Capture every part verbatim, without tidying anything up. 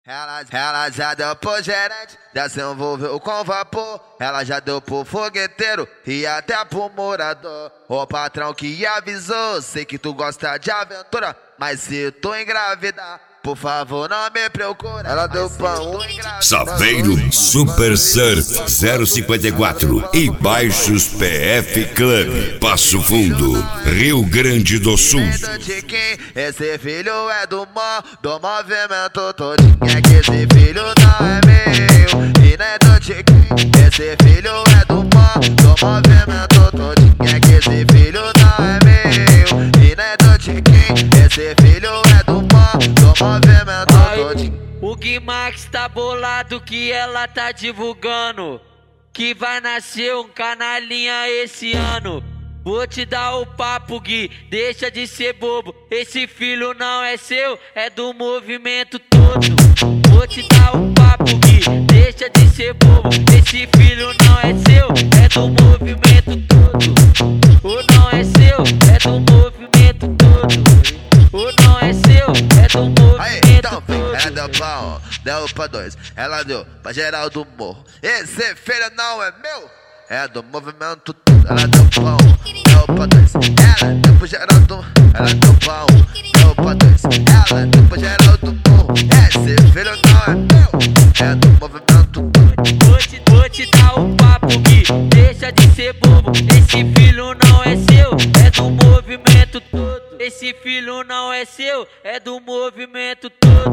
Ela, ela já deu pro gerente, já se envolveu com vapor. Ela já deu pro fogueteiro e até pro morador. O patrão que avisou, sei que tu gosta de aventura, mas se tu engravidar, por favor não me procura. Ela deu pra um Saveiro Super Surf zero cinquenta e quatro e Baixos P F Club, Passo Fundo, Rio Grande do Sul. Esse filho é do mó, do movimento todinho. É que esse filho não é meu e nem do Tiquinho. Esse filho é do mó, do movimento todinho. É que esse filho não é meu e nem do Tiquinho. Esse filho é do mó, do movimento todinho. O Guimax tá bolado que ela tá divulgando que vai nascer um canalinha esse ano. Vou te dar o papo, Gui, deixa de ser bobo. Esse filho não é seu, é do movimento todo. Vou te dar o papo, Gui, deixa de ser bobo. Esse filho não é seu, é do movimento todo. O não é seu, é do movimento todo. O não é seu, é do movimento Aí, então, todo. ela deu pra um, deu pra dois, ela deu pra geral do morro. Esse filho não é meu, é do movimento todo. Ela deu pra um, deu pra dois, ela deu pro geral do. Ela deu pra um, deu pra dois, ela deu pro geral do morro. Esse filho não é meu, é do movimento todo. Vou te, vou te dar o papo, Gui, deixa de ser bobo. Esse filho não é seu, é do movimento todo. Esse filho não é seu, é do movimento todo.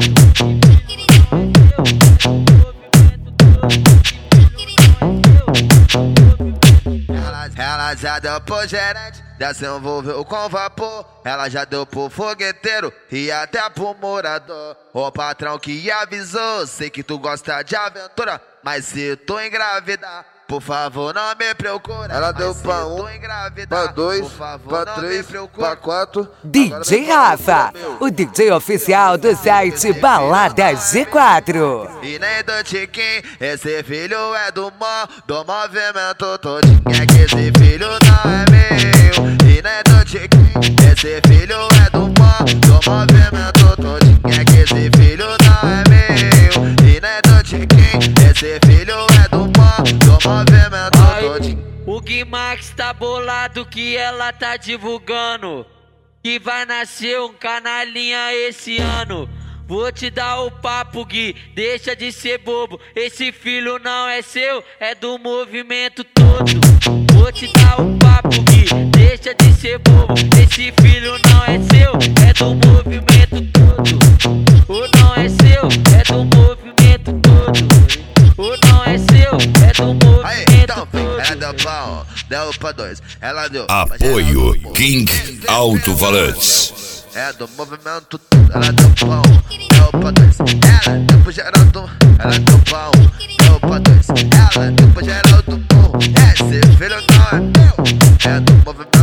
Ela, ela já deu pro gerente, já se envolveu com vapor. Ela já deu pro fogueteiro e até pro morador. O patrão que avisou, sei que tu gosta de aventura, mas se tu engravidar, por favor não me procura. Ela deu pra um, pra dois, pra três, pra quatro. D J Rafa, o D J oficial do site Balada G quatro. E nem do Tiquinho, esse filho é do mó, do movimento todinho. É que esse filho não é meu e nem do Tiquinho. Esse filho é do mó, do movimento todinho. É que esse filho não é meu e nem do Tiquinho. Esse filho é do mó, do movimento todinho. O Guimax tá bolado que ela tá divulgando que vai nascer um canalinha esse ano. Vou te dar o papo, Gui, deixa de ser bobo. Esse filho não é seu, é do movimento todo. Vou te dar o papo, Gui, deixa de ser bobo. Esse filho não é seu, é do movimento todo. O não é seu, é do movimento todo. O não é seu, é do movimento Aí, então, todo. ela deu pra um, deu pra dois, ela deu. Apoio King Alto-Falantes. É do movimento todo. Ela deu pra um, deu pra dois, ela deu pro geral do. Ela deu pra um, deu pra dois, ela deu pro geral do morro. Esse filho não é meu, é do movimento.